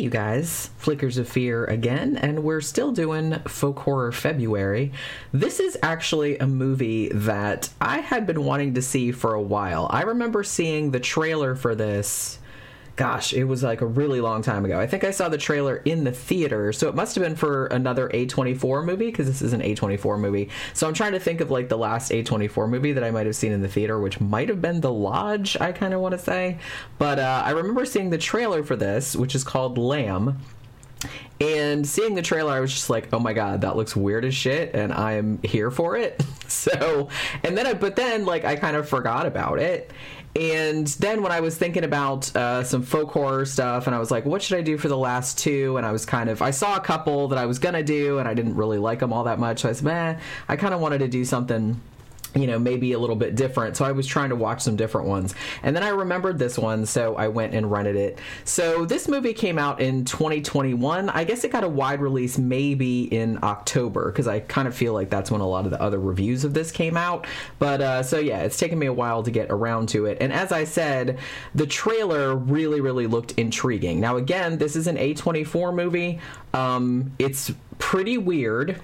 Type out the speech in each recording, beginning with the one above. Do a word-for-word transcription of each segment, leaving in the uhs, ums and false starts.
you guys. Flickers of Fear again, and we're still doing Folk Horror February. This is actually a movie that I had been wanting to see for a while. I remember seeing the trailer for this, gosh, it was like a really long time ago. I think I saw the trailer in the theater, so it must have been for another A twenty-four movie, because this is an A twenty-four movie. So I'm trying to think of like the last A twenty-four movie that I might have seen in the theater, which might have been The Lodge, I kind of want to say. But uh, I remember seeing the trailer for this, which is called Lamb. And seeing the trailer, I was just like, oh my god, that looks weird as shit, and I am here for it. So, and then I, but then, like, I kind of forgot about it. And then when I was thinking about uh, some folk horror stuff, and I was like, what should I do for the last two? And I was kind of, I saw a couple that I was going to do, and I didn't really like them all that much. So I said, meh, I kind of wanted to do something, you know, maybe a little bit different. So I was trying to watch some different ones. And then I remembered this one, so I went and rented it. So this movie came out in twenty twenty-one. I guess it got a wide release maybe in October, because I kind of feel like that's when a lot of the other reviews of this came out. But uh, so yeah, it's taken me a while to get around to it. And as I said, the trailer really, really looked intriguing. Now again, this is an A twenty-four movie. Um, it's pretty weird.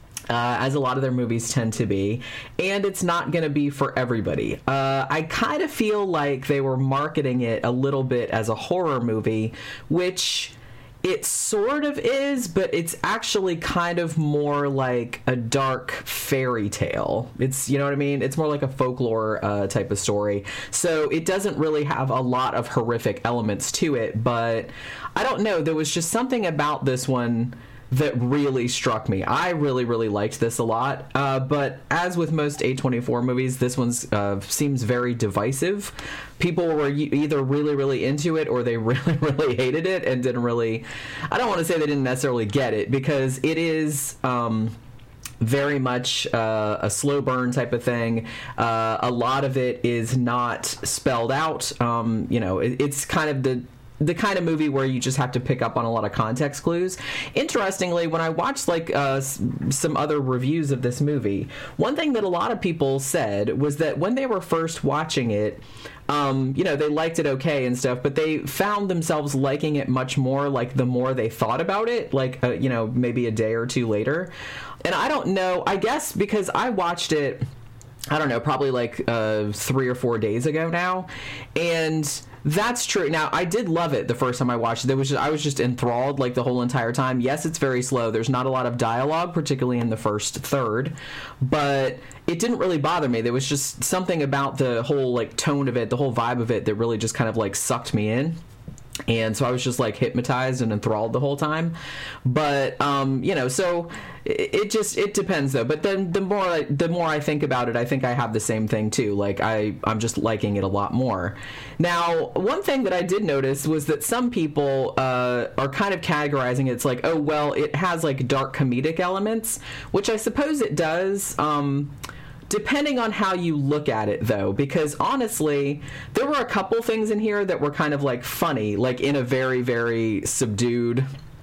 Uh, as a lot of their movies tend to be, and it's not going to be for everybody. Uh, I kind of feel like they were marketing it a little bit as a horror movie, which it sort of is, but it's actually kind of more like a dark fairy tale. It's, you know what I mean? It's more like a folklore uh, type of story. So it doesn't really have a lot of horrific elements to it, but I don't know. There was just something about this one that really struck me. I really, really liked this a lot. Uh, but as with most A twenty-four movies, this one uh, seems very divisive. People were either really, really into it, or they really, really hated it and didn't really... I don't want to say they didn't necessarily get it, because it is... Um, very much uh, a slow burn type of thing. Uh, a lot of it is not spelled out. Um, you know, it, it's kind of the... the kind of movie where you just have to pick up on a lot of context clues. Interestingly, when I watched like uh, s- some other reviews of this movie, one thing that a lot of people said was that when they were first watching it, um, you know, they liked it okay and stuff, but they found themselves liking it much more, like, the more they thought about it, like, uh, you know, maybe a day or two later. And I don't know, I guess because I watched it, I don't know, probably like uh, three or four days ago now, and that's true. Now, I did love it the first time I watched it. There was just, I was just enthralled like the whole entire time. Yes, it's very slow. There's not a lot of dialogue, particularly in the first third, but it didn't really bother me. There was just something about the whole like tone of it, the whole vibe of it, that really just kind of like sucked me in. And so I was just like hypnotized and enthralled the whole time. But um, you know, so it, it just it depends though. But then the more I, the more I think about it, I think I have the same thing too. Like I I'm just liking it a lot more. Now, one thing that I did notice was that some people uh, are kind of categorizing it. It's like, oh well, it has like dark comedic elements, which I suppose it does. Um, Depending on how you look at it, though, because honestly, there were a couple things in here that were kind of like funny, like in a very, very subdued,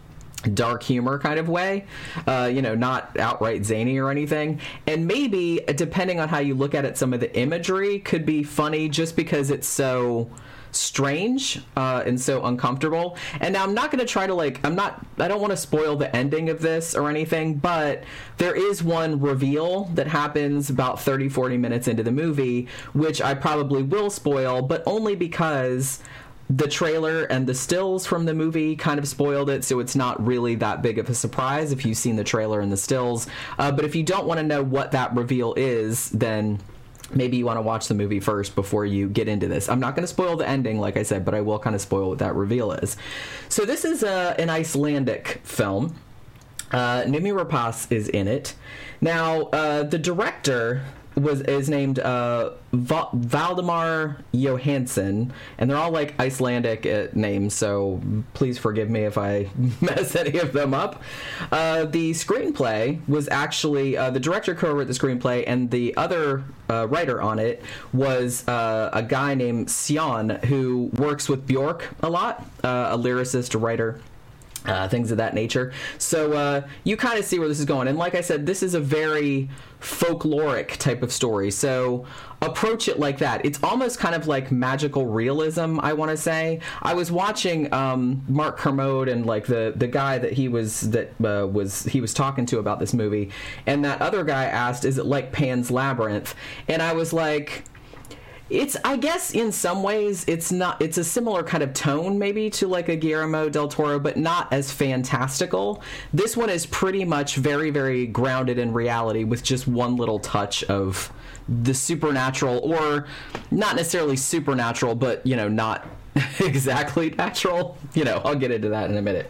dark humor kind of way, uh, you know, not outright zany or anything. And maybe, depending on how you look at it, some of the imagery could be funny just because it's so strange uh, and so uncomfortable. And now I'm not going to try to like, I'm not, I don't want to spoil the ending of this or anything, but there is one reveal that happens about thirty, forty minutes into the movie, which I probably will spoil, but only because the trailer and the stills from the movie kind of spoiled it, so it's not really that big of a surprise if you've seen the trailer and the stills. Uh, but if you don't want to know what that reveal is, then maybe you want to watch the movie first before you get into this. I'm not going to spoil the ending, like I said, but I will kind of spoil what that reveal is. So this is uh, an Icelandic film. Uh, Numi Rapace is in it. Now, uh, the director was is named uh, Va- Valdemar Johansson, and they're all like Icelandic uh, names, so please forgive me if I mess any of them up. Uh, the screenplay was actually, uh, the director co-wrote the screenplay, and the other uh, writer on it was uh, a guy named Sion, who works with Bjork a lot, uh, a lyricist, a writer. Uh, things of that nature. So uh, you kind of see where this is going. And like I said, this is a very folkloric type of story. So approach it like that. It's almost kind of like magical realism, I want to say. I was watching um, Mark Kermode and like the, the guy that he was that uh, was he was talking to about this movie, and that other guy asked, "Is it like Pan's Labyrinth?" And I was like, It's, I guess, in some ways, it's not. It's a similar kind of tone, maybe, to like a Guillermo del Toro, but not as fantastical. This one is pretty much very, very grounded in reality, with just one little touch of the supernatural, or not necessarily supernatural, but you know, not exactly natural. You know, I'll get into that in a minute.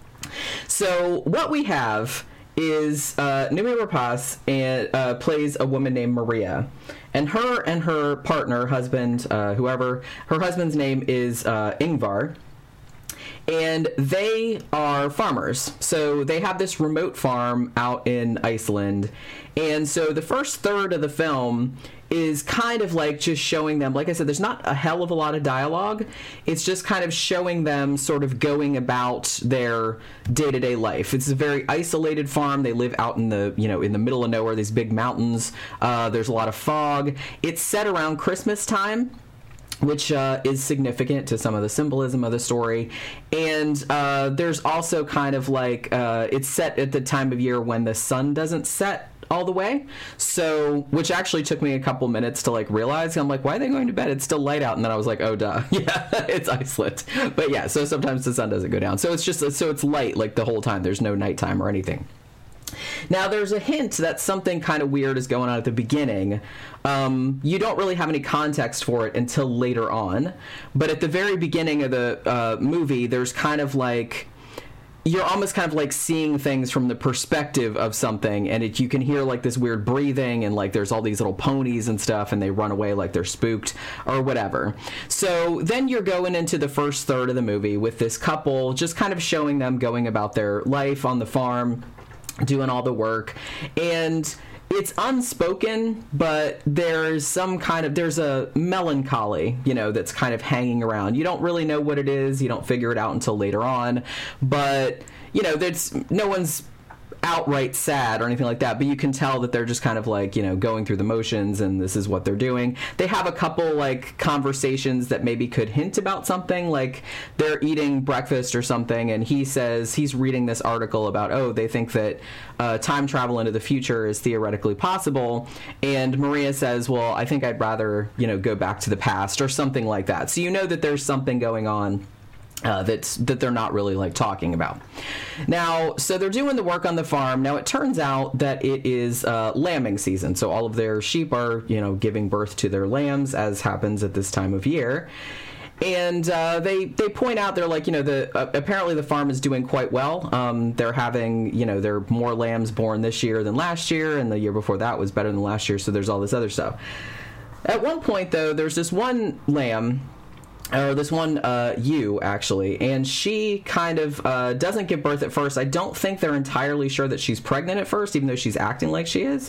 So what we have is uh, Noomi Rapace and uh, plays a woman named Maria, and her and her partner, husband, uh, whoever, her husband's name is uh, Ingvar, and they are farmers. So they have this remote farm out in Iceland, and so the first third of the film is kind of like just showing them, like I said, there's not a hell of a lot of dialogue. It's just kind of showing them sort of going about their day-to-day life. It's a very isolated farm. They live out in the, you know, in the middle of nowhere, these big mountains. Uh, there's a lot of fog. It's set around Christmas time, which uh, is significant to some of the symbolism of the story. And uh, there's also kind of like, uh, it's set at the time of year when the sun doesn't set all the way, so which actually took me a couple minutes to like realize. I'm like, why are they going to bed? It's still light out. And then I was like, oh duh, yeah, it's Iceland. But yeah, so sometimes the sun doesn't go down, so it's just so it's light like the whole time. There's no nighttime or anything. Now there's a hint that something kind of weird is going on at the beginning. Um, you don't really have any context for it until later on, but at the very beginning of the uh, movie, there's kind of like, you're almost kind of like seeing things from the perspective of something, and it, you can hear like this weird breathing, and like there's all these little ponies and stuff, and they run away like they're spooked or whatever. So then you're going into the first third of the movie with this couple, just kind of showing them going about their life on the farm, doing all the work, and it's unspoken, but there's some kind of, there's a melancholy, you know, that's kind of hanging around. You don't really know what it is. You don't figure it out until later on. But, you know, there's no one's outright sad or anything like that, but you can tell that they're just kind of like, you know, going through the motions, and this is what they're doing. They have a couple like conversations that maybe could hint about something, like they're eating breakfast or something, and he says he's reading this article about, oh, they think that uh, time travel into the future is theoretically possible, and Maria says, well, I think I'd rather, you know, go back to the past or something like that. So you know that there's something going on Uh, that's that they're not really like talking about. Now, so they're doing the work on the farm. Now it turns out that it is uh, lambing season, so all of their sheep are, you know, giving birth to their lambs, as happens at this time of year. And uh, they they point out, they're like, you know, the uh, apparently the farm is doing quite well. Um, they're having, you know, there are more lambs born this year than last year, and the year before that was better than last year. So there's all this other stuff. At one point, though, there's this one lamb. Or this one uh, ewe, actually, and she kind of uh, doesn't give birth at first. I don't think they're entirely sure that she's pregnant at first, even though she's acting like she is.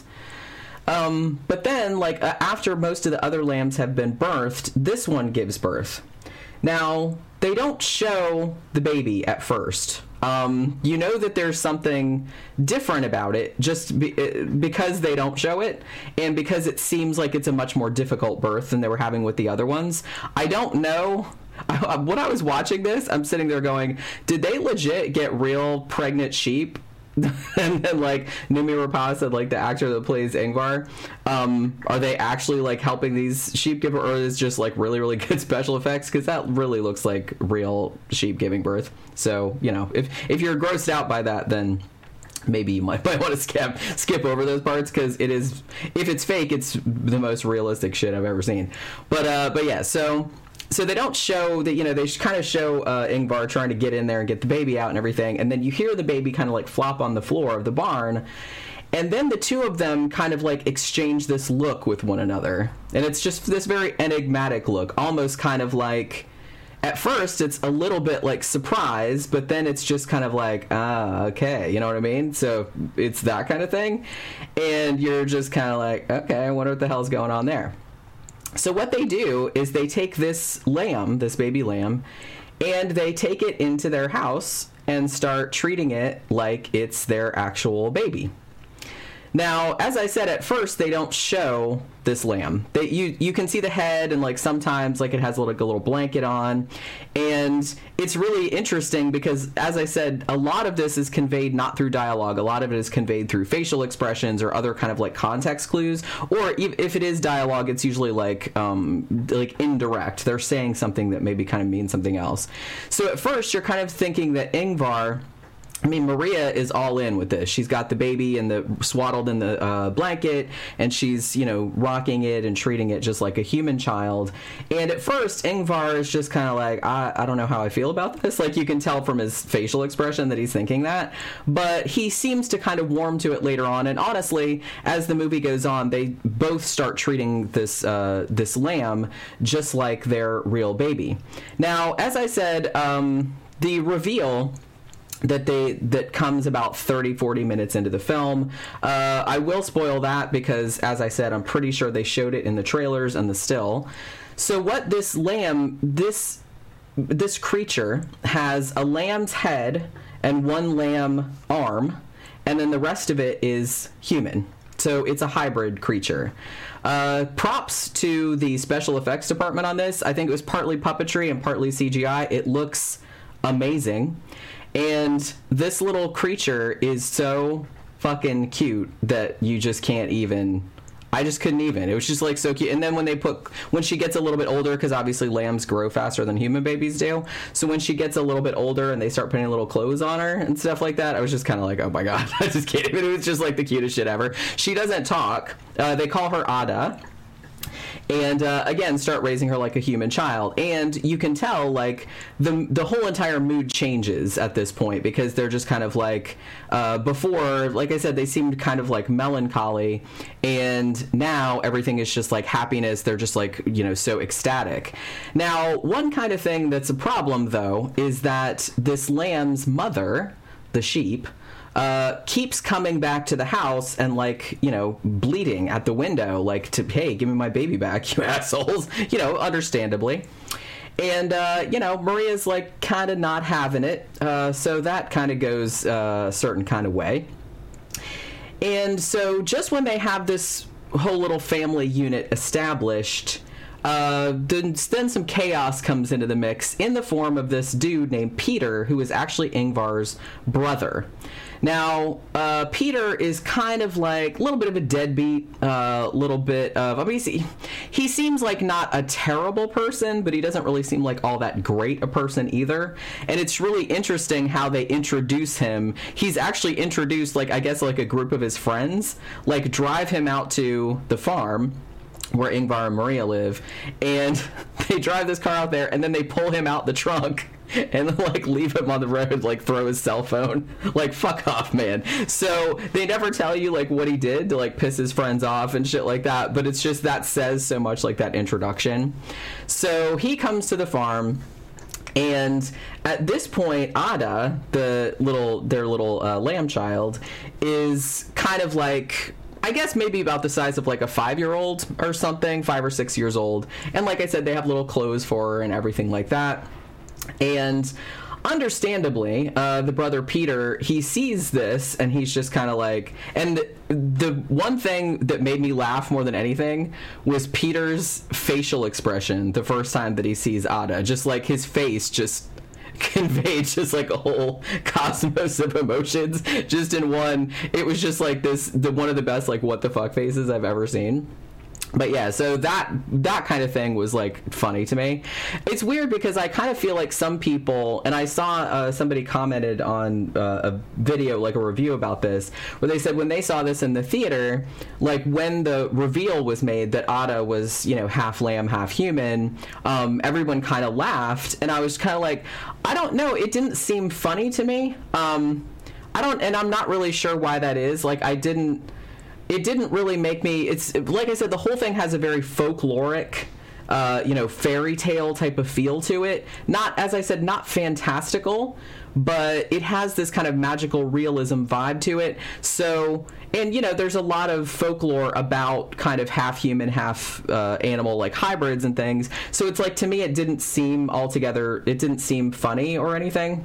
Um, but then, like, uh, after most of the other lambs have been birthed, this one gives birth. Now, they don't show the baby at first. Um, you know that there's something different about it just be, because they don't show it, and because it seems like it's a much more difficult birth than they were having with the other ones. I don't know. I, when I was watching this, I'm sitting there going, did they legit get real pregnant sheep? And then, like, Noomi Rapace said, like, the actor that plays Ingvar, um, are they actually, like, helping these sheep give birth, or is it just, like, really, really good special effects? Because that really looks like real sheep giving birth. So, you know, if if you're grossed out by that, then maybe you might, might want to skip skip over those parts, because it is, if it's fake, it's the most realistic shit I've ever seen. But, uh, but yeah, so... So they don't show that, you know, they kind of show uh, Ingvar trying to get in there and get the baby out and everything, and then you hear the baby kind of like flop on the floor of the barn, and then the two of them kind of like exchange this look with one another, and it's just this very enigmatic look, almost kind of like, at first it's a little bit like surprise, but then it's just kind of like, ah, okay, you know what I mean? So it's that kind of thing, and you're just kind of like, okay, I wonder what the hell's going on there. So what they do is they take this lamb, this baby lamb, and they take it into their house, and start treating it like it's their actual baby. Now, as I said, at first they don't show this lamb. They, you you can see the head, and like sometimes like it has like a little blanket on, and it's really interesting because, as I said, a lot of this is conveyed not through dialogue. A lot of it is conveyed through facial expressions or other kind of like context clues. Or if it is dialogue, it's usually like um, like indirect. They're saying something that maybe kind of means something else. So at first you're kind of thinking that Ingvar. I mean, Maria is all in with this. She's got the baby and the swaddled in the uh, blanket, and she's, you know, rocking it and treating it just like a human child. And at first, Ingvar is just kind of like, I, I don't know how I feel about this. Like, you can tell from his facial expression that he's thinking that. But he seems to kind of warm to it later on. And honestly, as the movie goes on, they both start treating this uh, this lamb just like their real baby. Now, as I said, um, the reveal that they that comes about thirty, forty minutes into the film. Uh, I will spoil that because, as I said, I'm pretty sure they showed it in the trailers and the still. So what this lamb, this this creature has a lamb's head and one lamb arm, and then the rest of it is human. So it's a hybrid creature. Uh, props to the special effects department on this. I think it was partly puppetry and partly C G I. It looks amazing. And this little creature is so fucking cute that you just can't even... I just couldn't even. It was just, like, so cute. And then when they put... When she gets a little bit older, because obviously lambs grow faster than human babies do. So when she gets a little bit older and they start putting little clothes on her and stuff like that, I was just kind of like, oh my god, I just can't even. It was just, like, the cutest shit ever. She doesn't talk. Uh, they call her Ada. And, uh, again, start raising her like a human child. And you can tell, like, the the whole entire mood changes at this point because they're just kind of like, uh, before, like I said, they seemed kind of like melancholy. And now everything is just like happiness. They're just like, you know, so ecstatic. Now, one kind of thing that's a problem, though, is that this lamb's mother, the sheep, Uh, keeps coming back to the house and, like, you know, bleeding at the window, like, to, hey, give me my baby back, you assholes, you know, understandably. And, uh, you know, Maria's, like, kind of not having it, uh, so that kind of goes uh, a certain kind of way. And so just when they have this whole little family unit established, Uh, then, then some chaos comes into the mix in the form of this dude named Peter, who is actually Ingvar's brother. Now, uh, Peter is kind of like a little bit of a deadbeat, a uh, little bit of, I mean, he, he seems like not a terrible person, but he doesn't really seem like all that great a person either. And it's really interesting how they introduce him. He's actually introduced, like, I guess, like a group of his friends, like, drive him out to the farm where Ingvar and Maria live, and they drive this car out there, and then they pull him out the trunk and like leave him on the road, like throw his cell phone, like fuck off, man. So they never tell you like what he did to like piss his friends off and shit like that, but it's just that says so much, like that introduction. So he comes to the farm, and at this point, Ada, the little their little uh, lamb child, is kind of like, I guess maybe about the size of like a five-year-old or something, five or six years old. And like I said, they have little clothes for her and everything like that. And understandably, uh, the brother Peter, he sees this and he's just kind of like, and the, the one thing that made me laugh more than anything was Peter's facial expression the first time that he sees Ada. Just like his face just conveyed just like a whole cosmos of emotions just in one. It was just like this, the one of the best like what the fuck faces I've ever seen. But yeah, so that that kind of thing was like funny to me. It's weird because I kind of feel like some people, and I saw uh, somebody commented on uh, a video, like a review about this, where they said when they saw this in the theater, like when the reveal was made that Ada was, you know, half lamb, half human, um, everyone kind of laughed, and I was kind of like, I don't know, it didn't seem funny to me. Um, I don't, and I'm not really sure why that is. Like, I didn't. It didn't really make me, it's, like I said, the whole thing has a very folkloric, uh, you know, fairy tale type of feel to it. Not, as I said, not fantastical, but it has this kind of magical realism vibe to it. So, and, you know, there's a lot of folklore about kind of half human, half uh, animal, like hybrids and things. So it's like, to me, it didn't seem altogether, it didn't seem funny or anything.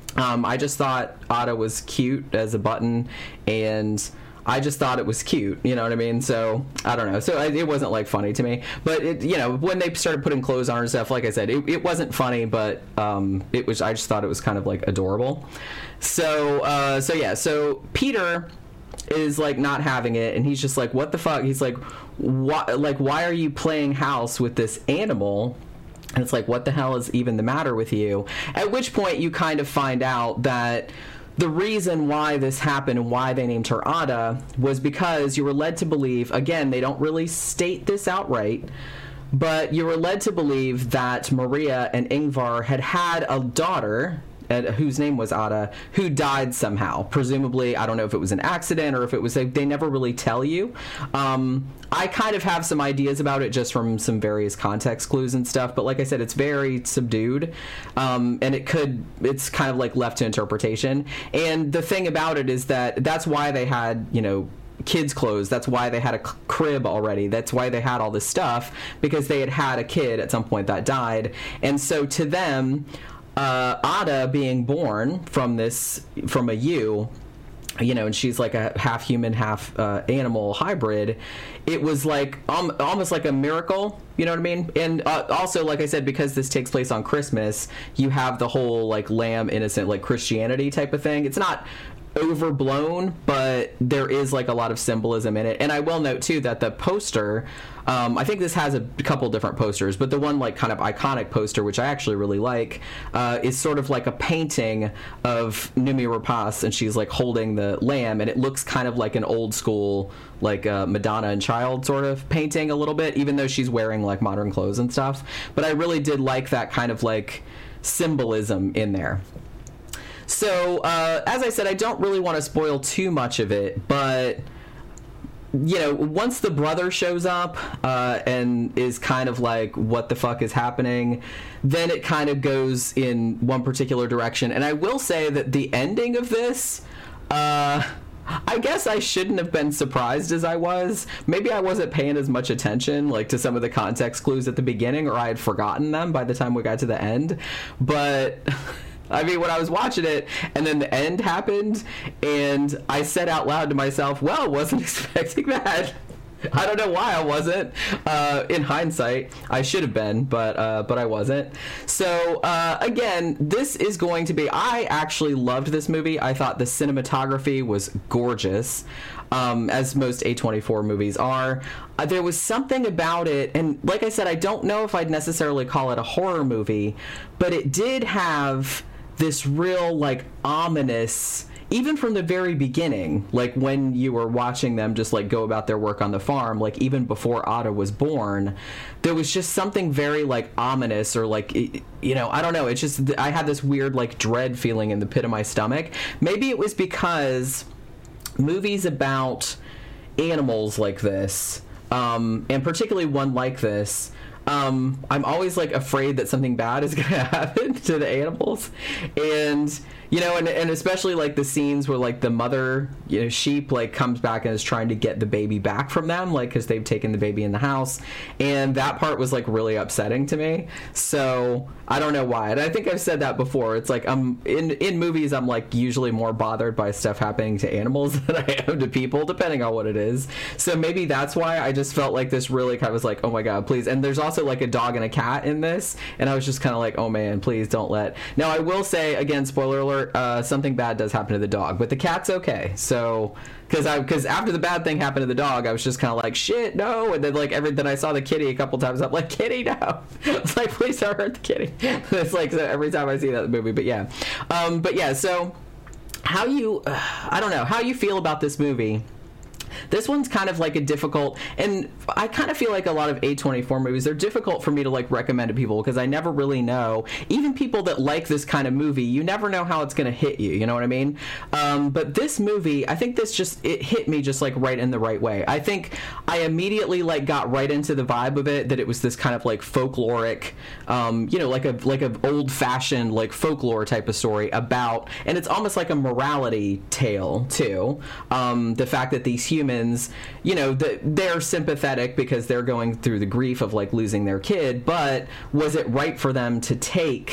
Um, I just thought Ada was cute as a button, and I just thought it was cute, you know what I mean? So, I don't know. So, I, it wasn't, like, funny to me. But, it, you know, when they started putting clothes on and stuff, like I said, it, it wasn't funny, but um, it was. I just thought it was kind of, like, adorable. So, uh, so yeah. So, Peter is, like, not having it, and he's just like, what the fuck? He's like, why, like, why are you playing house with this animal? And it's like, what the hell is even the matter with you? At which point, you kind of find out that the reason why this happened and why they named her Ada was because you were led to believe, again, they don't really state this outright, but you were led to believe that Maria and Ingvar had had a daughter, uh, whose name was Ada, who died somehow. Presumably, I don't know if it was an accident or if it was, they, they never really tell you. Um, I kind of have some ideas about it just from some various context clues and stuff, but like I said, it's very subdued, um, and it could, it's kind of like left to interpretation. And the thing about it is that that's why they had, you know, kids' clothes. That's why they had a crib already. That's why they had all this stuff, because they had had a kid at some point that died. And so to them, uh, Ada being born from this, from a ewe, you know, and she's like a half human, half uh, animal hybrid, it was like um, almost like a miracle, you know what I mean? And uh, also, like I said, because this takes place on Christmas, you have the whole like lamb innocent, like Christianity type of thing. It's not overblown, but there is like a lot of symbolism in it. And I will note too that the poster, um, I think this has a couple different posters, but the one like kind of iconic poster, which I actually really like, uh, is sort of like a painting of Noomi Rapace, and she's like holding the lamb, and it looks kind of like an old school like uh, Madonna and Child sort of painting a little bit, even though she's wearing like modern clothes and stuff. But I really did like that kind of like symbolism in there. So, uh, as I said, I don't really want to spoil too much of it, but, you know, once the brother shows up uh, and is kind of like, what the fuck is happening, then it kind of goes in one particular direction. And I will say that the ending of this, uh, I guess I shouldn't have been surprised as I was. Maybe I wasn't paying as much attention, like, to some of the context clues at the beginning, or I had forgotten them by the time we got to the end, but I mean, when I was watching it, and then the end happened, and I said out loud to myself, well, wasn't expecting that. I don't know why I wasn't. Uh, in hindsight, I should have been, but uh, but I wasn't. So, uh, again, this is going to be... I actually loved this movie. I thought the cinematography was gorgeous, um, as most A twenty-four movies are. Uh, there was something about it, and like I said, I don't know if I'd necessarily call it a horror movie, but it did have this real, like, ominous, even from the very beginning, like when you were watching them just like go about their work on the farm, like even before Ada was born, there was just something very like ominous, or like, you know, I don't know, it's just, I had this weird like dread feeling in the pit of my stomach. Maybe it was because movies about animals like this, um, and particularly one like this, Um, I'm always, like, afraid that something bad is going to happen to the animals. And, you know, and, and especially, like, the scenes where, like, the mother, you know, sheep, like, comes back and is trying to get the baby back from them, like, because they've taken the baby in the house. And that part was, like, really upsetting to me. So, I don't know why. And I think I've said that before. It's like, I'm, in, in movies, I'm, like, usually more bothered by stuff happening to animals than I am to people, depending on what it is. So maybe that's why I just felt like this really kind of was like, oh my God, please. And there's also like a dog and a cat in this, and I was just kind of like, oh man, please don't let. Now I will say again, spoiler alert, uh, something bad does happen to the dog, but the cat's okay. So because I because after the bad thing happened to the dog, I was just kind of like, shit, no. And then like every then I saw the kitty a couple times, I'm like, kitty, no. It's like, please don't hurt the kitty. It's like so every time I see that movie. But yeah, um, but yeah. So how you, uh, I don't know how you feel about this movie. This one's kind of like a difficult, and I kind of feel like a lot of A twenty-four movies, they're difficult for me to like recommend to people because I never really know, even people that like this kind of movie, you never know how it's going to hit you, you know what I mean? Um, but this movie, I think this just, it hit me just like right in the right way. I think I immediately like got right into the vibe of it, that it was this kind of like folkloric, um, you know, like a like a old fashioned like folklore type of story about, and it's almost like a morality tale too. Um, the fact that these humans, you know, the, they're sympathetic because they're going through the grief of like losing their kid, but was it right for them to take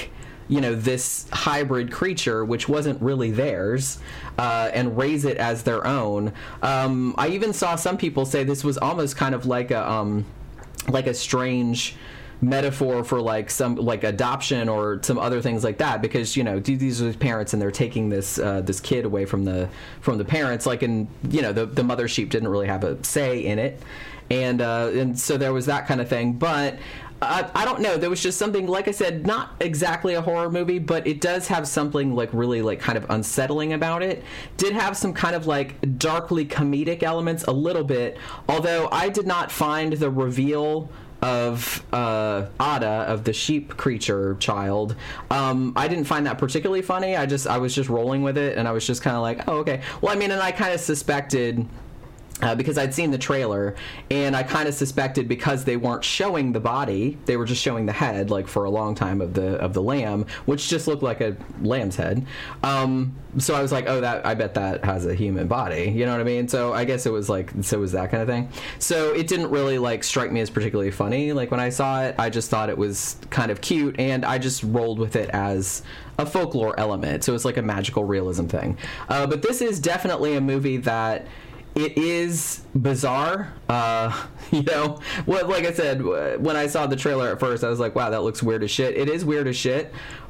you know, this hybrid creature, which wasn't really theirs, uh, and raise it as their own. Um, I even saw some people say this was almost kind of like a um, like a strange metaphor for like some like adoption or some other things like that, because, you know, these are parents and they're taking this uh, this kid away from the from the parents, like, in, you know, the the mother sheep didn't really have a say in it, and uh, and so there was that kind of thing. But I, I don't know, there was just something, like I said, not exactly a horror movie, but it does have something like really like kind of unsettling about it. Did have some kind of like darkly comedic elements a little bit, although I did not find the reveal of uh, Ada, of the sheep creature child, um, I didn't find that particularly funny. I just I was just rolling with it, and I was just kind of like, oh, okay. Well, I mean, and I kind of suspected, Uh, because I'd seen the trailer, and I kind of suspected, because they weren't showing the body, they were just showing the head, like, for a long time, of the of the lamb, which just looked like a lamb's head. Um, so I was like, oh, that I bet that has a human body. You know what I mean? So I guess it was like, so it was that kind of thing. So it didn't really like strike me as particularly funny. Like, when I saw it, I just thought it was kind of cute, and I just rolled with it as a folklore element. So it's like a magical realism thing. Uh, but this is definitely a movie that, it is bizarre, uh, you know. Well, like I said, when I saw the trailer at first, I was like, wow, that looks weird as shit. It is weird as shit,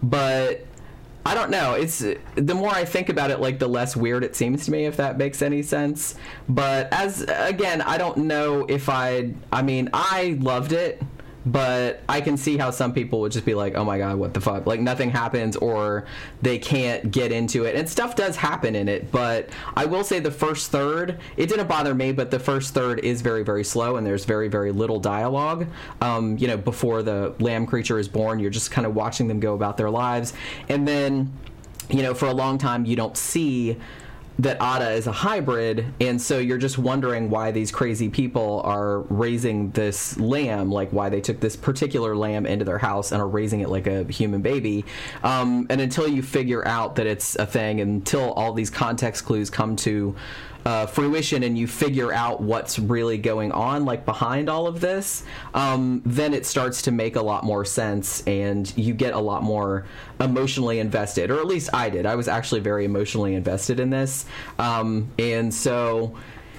but I don't know. It's the more I think about it, like, the less weird it seems to me, if that makes any sense. But as, again, I don't know if I, I mean, I loved it, but I can see how some people would just be like, oh my god, what the fuck? Like, nothing happens, or they can't get into it. And stuff does happen in it, but I will say the first third, it didn't bother me, but the first third is very, very slow, and there's very, very little dialogue. Um, you know, before the lamb creature is born, you're just kind of watching them go about their lives. And then, you know, for a long time, you don't see that Ada is a hybrid, and so you're just wondering why these crazy people are raising this lamb, like why they took this particular lamb into their house and are raising it like a human baby. Um, and until you figure out that it's a thing, until all these context clues come to uh, fruition and you figure out what's really going on, like, behind all of this, um, then it starts to make a lot more sense, and you get a lot more emotionally invested, or at least I did. I was actually very emotionally invested in this, um, and so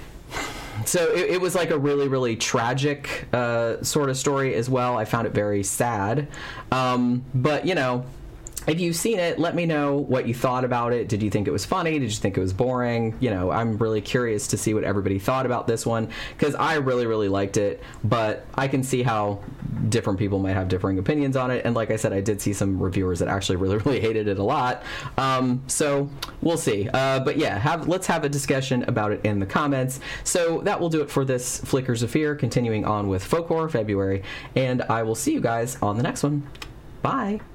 so it, it was like a really, really tragic uh, sort of story as well. I found it very sad, um, but, you know, if you've seen it, let me know what you thought about it. Did you think it was funny? Did you think it was boring? You know, I'm really curious to see what everybody thought about this one, because I really, really liked it, but I can see how different people might have differing opinions on it. And like I said, I did see some reviewers that actually really, really hated it a lot. Um, so we'll see. Uh, but yeah, have, let's have a discussion about it in the comments. So that will do it for this Flickers of Fear, continuing on with Folk Horror February, and I will see you guys on the next one. Bye.